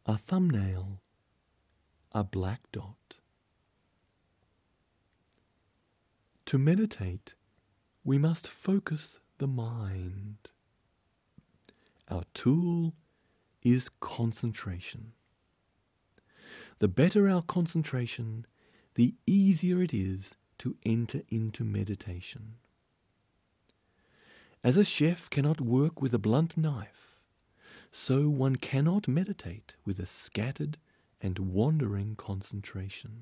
a thumbnail, a black dot. To meditate, we must focus the mind. Our tool is concentration. The better our concentration, the easier it is to enter into meditation. As a chef cannot work with a blunt knife, so one cannot meditate with a scattered and wandering concentration.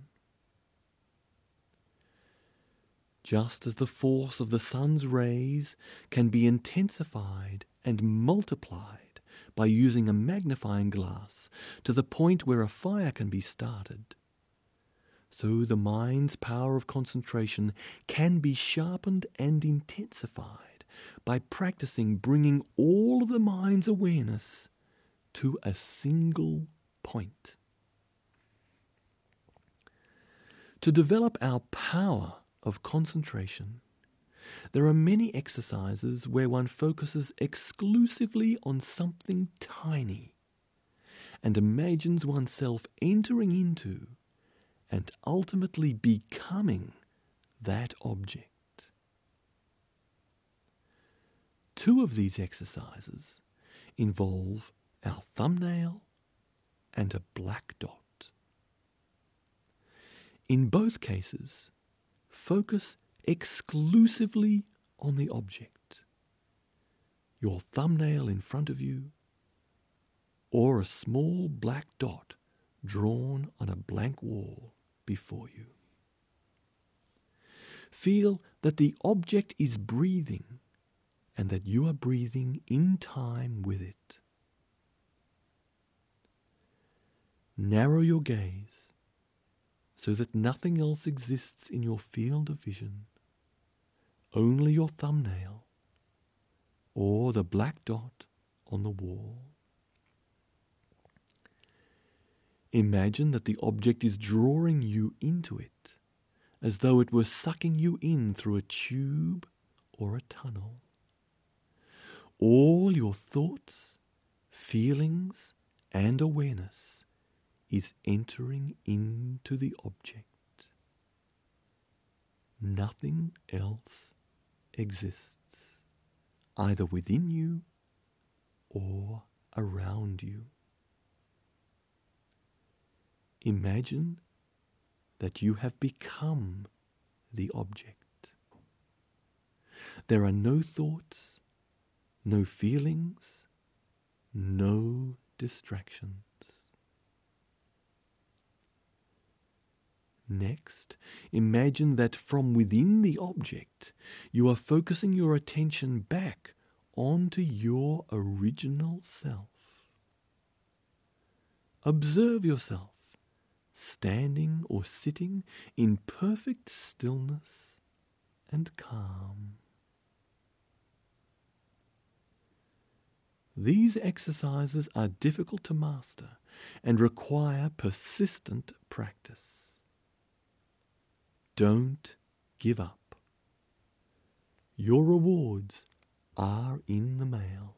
Just as the force of the sun's rays can be intensified and multiplied by using a magnifying glass to the point where a fire can be started, so the mind's power of concentration can be sharpened and intensified by practicing bringing all of the mind's awareness to a single point. To develop our power of concentration, there are many exercises where one focuses exclusively on something tiny and imagines oneself entering into and ultimately becoming that object. Two of these exercises involve our thumbnail and a black dot. In both cases, focus exclusively on the object, your thumbnail in front of you, or a small black dot drawn on a blank wall before you. Feel that the object is breathing and that you are breathing in time with it. Narrow your gaze so that nothing else exists in your field of vision, only your thumbnail or the black dot on the wall. Imagine that the object is drawing you into it, as though it were sucking you in through a tube or a tunnel. All your thoughts, feelings, and awareness is entering into the object. Nothing else exists, either within you or around you. Imagine that you have become the object. There are no thoughts, no feelings, no distractions. Next, imagine that from within the object, you are focusing your attention back onto your original self. Observe yourself standing or sitting in perfect stillness and calm. These exercises are difficult to master and require persistent practice. Don't give up. Your rewards are in the mail.